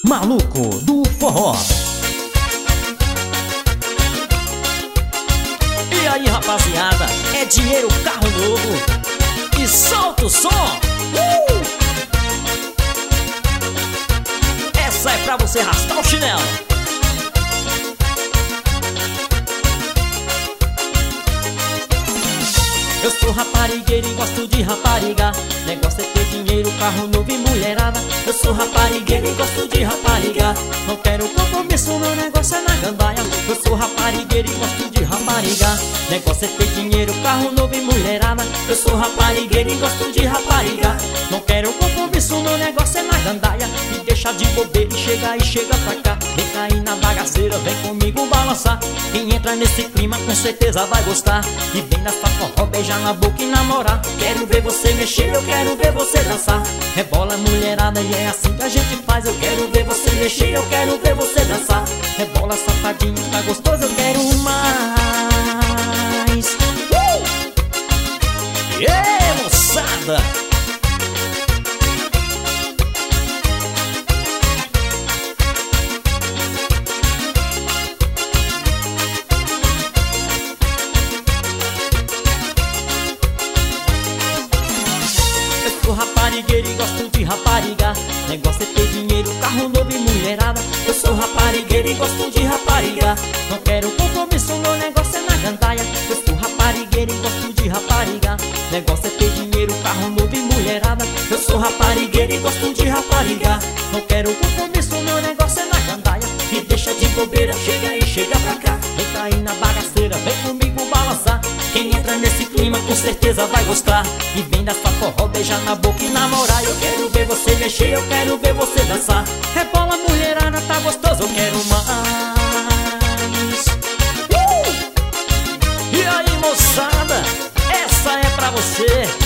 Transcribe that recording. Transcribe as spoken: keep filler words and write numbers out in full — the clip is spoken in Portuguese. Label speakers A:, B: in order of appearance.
A: Maluco do Forró. E aí, rapaziada, é dinheiro, carro novo e solta o som. uh! Essa é pra você rastar o chinelo. Eu sou raparigueiro e gosto de rapariga. Negócio é ter dinheiro, carro novo e mulherada. Eu sou raparigueiro e gosto de rapariga. Não quero compromisso, meu negócio é na gandaia. Eu sou raparigueiro e gosto de rapariga. Negócio é ter dinheiro, carro novo e mulherada. Eu sou raparigueiro e gosto de rapariga. Não quero compromisso, meu negócio é na gandaia. Me deixa de bobeira e chega e chega pra cá. Vem cair na bagaceira, vem comigo balançar. Quem entra nesse clima com certeza vai gostar. E vem nessa forró, beijar na boca e namorar. Quero ver você mexer, eu quero ver você dançar. Rebola mulherada e é assim que a gente faz. Eu quero ver você mexer, eu quero ver você dançar. Rebola safadinho, tá gostoso, eu quero mais. uh! Yeah, moçada! Sou raparigueiro e gosto de rapariga. Negócio é ter dinheiro, carro novo e mulherada. Eu sou raparigueiro e gosto de rapariga. Não quero compromisso, meu negócio é na gandaia. Eu sou raparigueiro e gosto de rapariga. Negócio é ter dinheiro, carro novo e mulherada. Eu sou raparigueiro e gosto de rapariga. Não quero compromisso, meu negócio é na gandaia. Me deixa de bobeira, chega aí, chega pra cá. Vem cair na bagaceira, vem comigo balançar. Quem entra nesse clima com certeza vai gostar. E vem dessa forró, beijar na boca e namorar. Eu quero ver você mexer, eu quero ver você dançar. Rebola mulherada, tá gostoso, eu quero mais. uh! E aí, moçada, essa é pra você.